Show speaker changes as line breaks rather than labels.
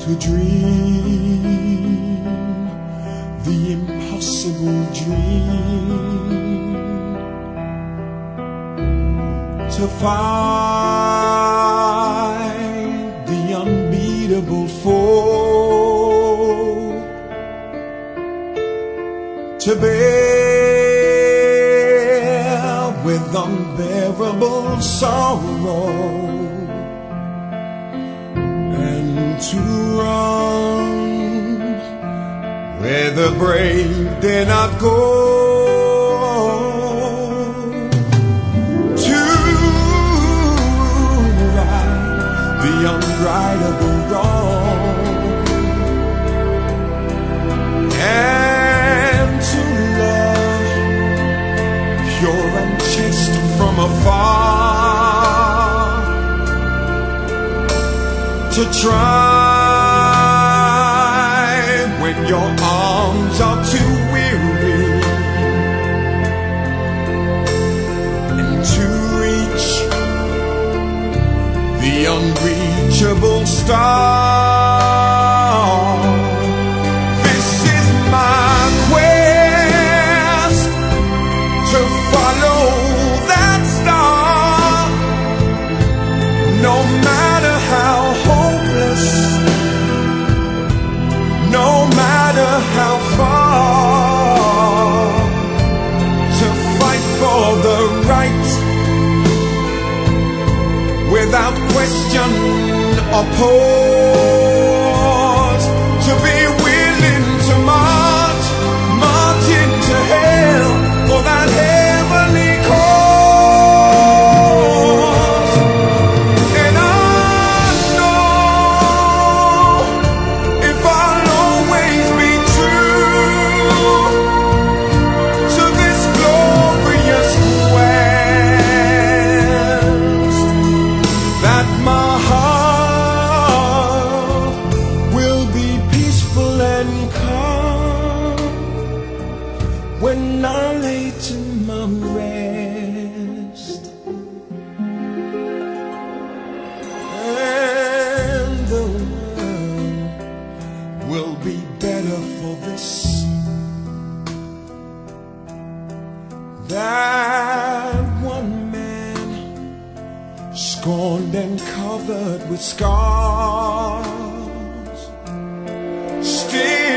to dream the impossible dream, to fight the unbeatable foe, to bear with unbearable sorrow, and to run where the brave dare not go, to right the unrightable wrong, and to love pure and chaste from afar, to try when your arms are too weary, and to reach the unreachable star. This is my quest, to follow that star, no matter how hopeless, no matter how far, to fight for the right without question or pause, to be willing to march into hell for that heavenly cause. And I know if I'll always be true to this glorious quest, that my heart will be peaceful and calm when I lay to my rest, and the world will be better for this, that one man scorned and covered with scars still